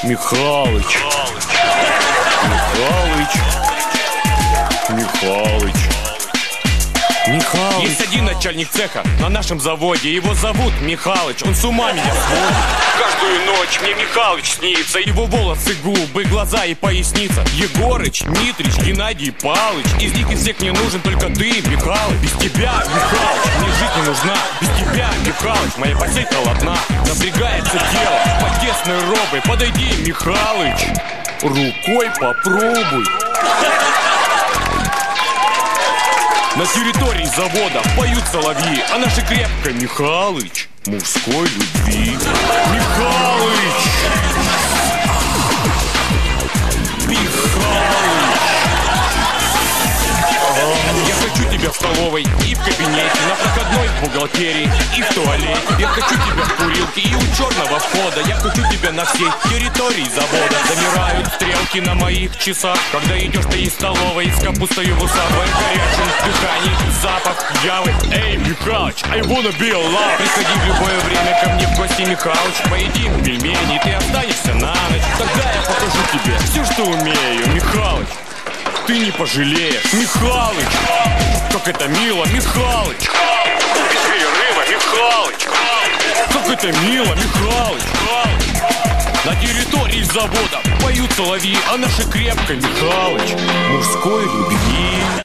Михалыч. Михалыч. Михалыч. Михалыч. Есть один начальник цеха на нашем заводе. Его зовут Михалыч. Он с ума меня сводит. Каждую ночь мне Михалыч снится. Его волосы, губы, глаза и поясница. Егорыч, Дмитрич, Геннадий, Палыч. Из них из всех мне нужен только ты, Михалыч. Без тебя, Михалыч, мне жить не нужна. Без тебя, Михалыч, моя постель холодна. Напрягается тело под тесной робой. Подойди, Михалыч, рукой попробуй. На территории завода поют соловьи о нашей крепкой, Михалыч, мужской любви. Михалыч! Михалыч! Я хочу тебя в столовой и в кабинете, на проходной в бухгалтерии и в туалете. Я хочу тебя в курилке и у черного входа. Я хочу тебя на всей территории завода. Замирают стрелки на моих часах, когда идешь ты из столовой с капустой в усах, в горячем дыхании запах явы. Эй, Михалыч, I wanna be alive. Приходи в любое время ко мне в гости, Михалыч. Поедим пельмени, ты останешься на ночь. Тогда я покажу тебе все, что умею, Михалыч. Ты не пожалеешь, Михалыч. Как это мило, Михалыч. Без перерыва, Михалыч. Как это мило, Михалыч. На территории завода поют соловьи о нашей крепкой, Михалыч, мужской любви.